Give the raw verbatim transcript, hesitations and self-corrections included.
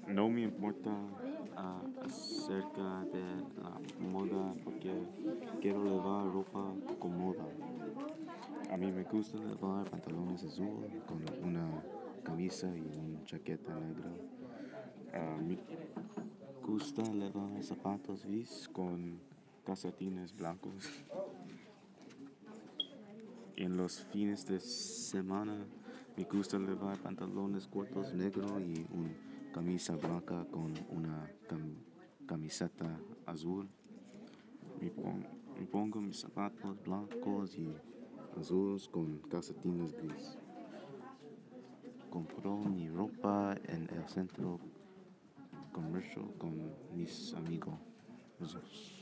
No me importa ah, acerca de la moda porque quiero llevar ropa cómoda. A mí me gusta llevar pantalones azul con una camisa y una chaqueta negra. A mí me gusta llevar zapatos gris con calcetines blancos. En los fines de semana me gusta llevar pantalones cortos negros y una camisa blanca con una cam- camiseta azul. Me, pon- me pongo mis zapatos blancos y azules con calcetines gris. Compro mi ropa en el centro comercial con mis amigos.